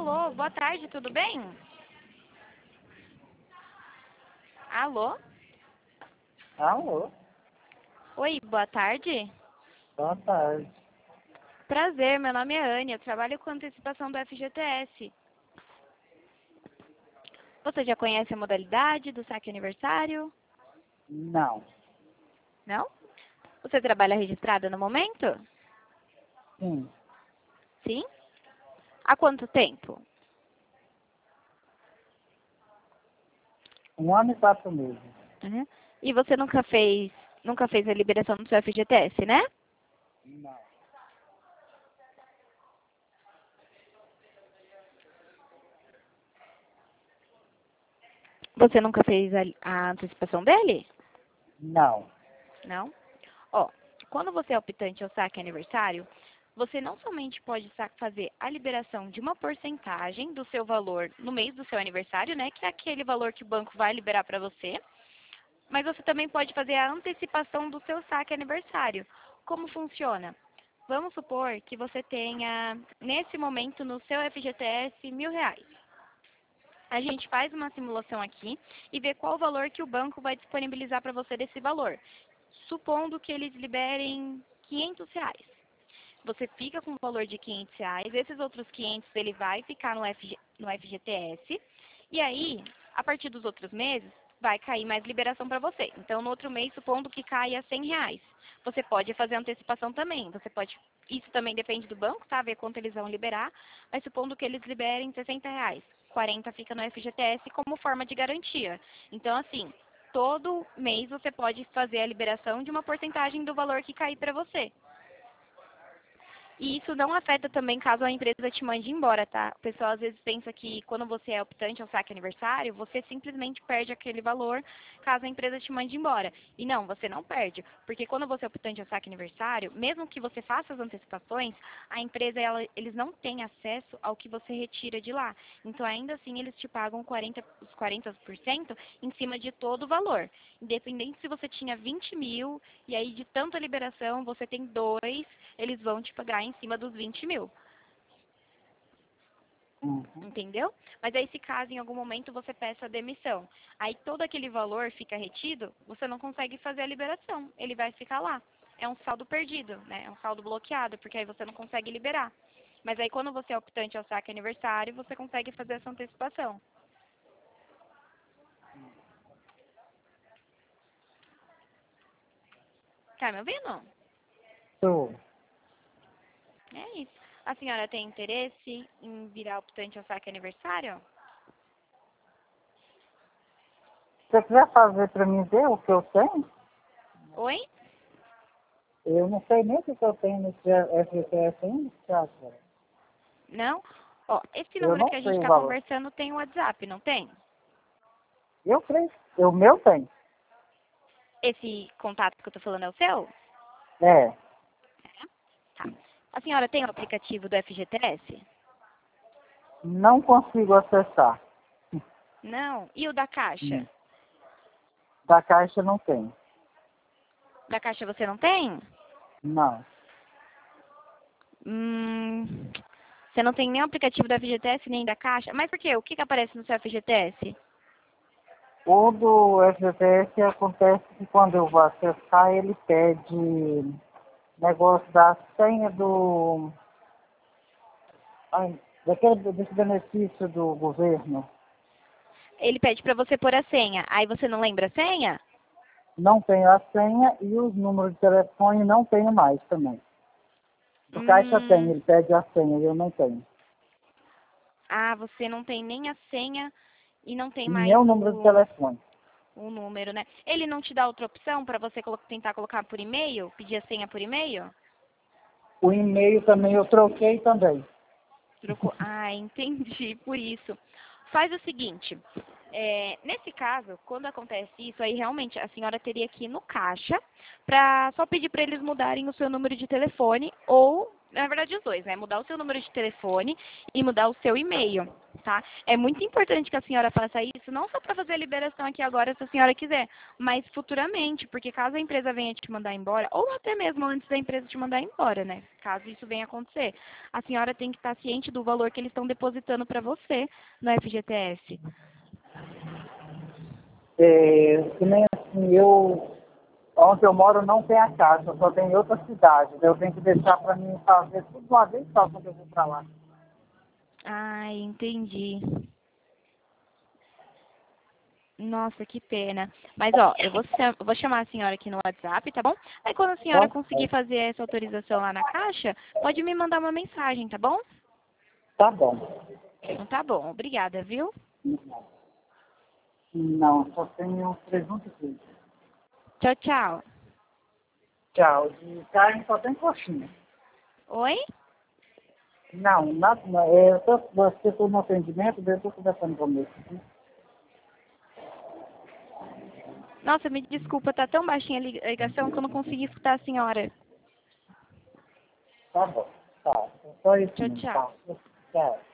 Alô, boa tarde, tudo bem? Alô? Alô, Oi, boa tarde. boa tarde. Prazer, meu nome é Anne, eu trabalho com antecipação do FGTS. Você já conhece a modalidade do saque aniversário? Não, Não? Você trabalha registrada no momento? sim, Sim? Há quanto tempo? 1 ano e 4 meses. Uhum. E você nunca fez a liberação do seu FGTS, né? Não. Você nunca fez a antecipação dele? Não. Não? Ó, quando você é optante ao saque aniversário, você não somente pode fazer a liberação de uma porcentagem do seu valor no mês do seu aniversário, né, que é aquele valor que o banco vai liberar para você, mas você também pode fazer a antecipação do seu saque aniversário. Como funciona? Vamos supor que você tenha, nesse momento, no seu FGTS, R$ 1.000. A gente faz uma simulação aqui e vê qual o valor que o banco vai disponibilizar para você desse valor. Supondo que eles liberem R$ 500. Você fica com o valor de R$ 500, esses outros 500 ele vai ficar no FGTS, e aí, a partir dos outros meses, vai cair mais liberação para você. Então, no outro mês, supondo que caia R$ 100, você pode fazer antecipação também. Isso também depende do banco, tá? Ver quanto eles vão liberar, mas supondo que eles liberem R$ 60, 40 fica no FGTS como forma de garantia. Então, assim, todo mês você pode fazer a liberação de uma porcentagem do valor que cair para você. E isso não afeta também caso a empresa te mande embora, tá? O pessoal às vezes pensa que quando você é optante ao saque aniversário, você simplesmente perde aquele valor caso a empresa te mande embora. E não, você não perde, porque quando você é optante ao saque aniversário, mesmo que você faça as antecipações, a empresa, eles não têm acesso ao que você retira de lá. Então, ainda assim, eles te pagam os 40% em cima de todo o valor. Independente se você tinha 20 mil, e aí de tanta liberação você tem 2, eles vão te pagar em cima dos 20 mil. Uhum. Entendeu? Mas aí, se caso em algum momento você peça a demissão, aí todo aquele valor fica retido, você não consegue fazer a liberação. Ele vai ficar lá. É um saldo perdido, né? É um saldo bloqueado, porque aí você não consegue liberar. Mas aí, quando você é optante ao saque aniversário, você consegue fazer essa antecipação. Tá me ouvindo? Tô. É isso. A senhora tem interesse em virar optante ao saque aniversário? Se você quiser fazer para mim ver o que eu tenho, Oi? eu não sei nem o que eu tenho nesse FGTS ainda, você acha? Não? Ó, esse Eu número que não a sei gente o está valor. conversando tem o WhatsApp, não tem? Eu creio. O meu tem. Esse contato que eu tô falando é o seu? É, Tá. A senhora tem o aplicativo do FGTS? não consigo acessar. Não. E o da Caixa? Hum. Da Caixa não tem. Da Caixa você não tem? Não. Você não tem nem o aplicativo do FGTS nem da Caixa? Mas por quê? O que aparece no seu FGTS? O do FGTS acontece que quando eu vou acessar, ele pede negócio da senha do. Ai, desse benefício do governo. Ele pede pra você pôr a senha. Aí você não lembra a senha? Não tenho a senha e os números de telefone não tenho mais também. Do Caixa tem, Hum, ele pede a senha e eu não tenho. você não tem nem a senha e não tem E mais meu número de telefone. o número, né? Ele não te dá outra opção para você tentar colocar por e-mail? Pedir a senha por e-mail? O e-mail também eu troquei também. Trocou. Entendi, por isso. Faz o seguinte, nesse caso, quando acontece isso, aí realmente a senhora teria que ir no caixa para só pedir para eles mudarem o seu número de telefone ou na verdade, os dois, né? Mudar o seu número de telefone e mudar o seu e-mail, tá? É muito importante que a senhora faça isso, não só para fazer a liberação aqui agora, se a senhora quiser, mas futuramente, porque caso a empresa venha te mandar embora, ou até mesmo antes da empresa te mandar embora, né? Caso isso venha acontecer, a senhora tem que estar ciente do valor que eles estão depositando para você no FGTS. Que nem assim, onde eu moro não tem a casa, eu só tenho em outra cidade. Eu tenho que deixar para mim fazer tudo uma vez só quando eu vou para lá. Ai, entendi. Nossa, que pena. Mas, ó, eu vou chamar a senhora aqui no WhatsApp, tá bom? Aí, quando a senhora Tá? conseguir fazer essa autorização lá na caixa, pode me mandar uma mensagem, tá bom? Tá bom. Então, tá bom. Obrigada, viu? Não, só tenho presunto e queijo. Tchau, tchau. Tchau. De carne só tem coxinha. Oi? Não, nada, você for no atendimento, eu estou conversando com ele. Nossa, me desculpa, tá tão baixinha a ligação que eu não consegui escutar a senhora. Tá bom. Tá. Só isso Tchau, mesmo. tchau. Tá. Tchau.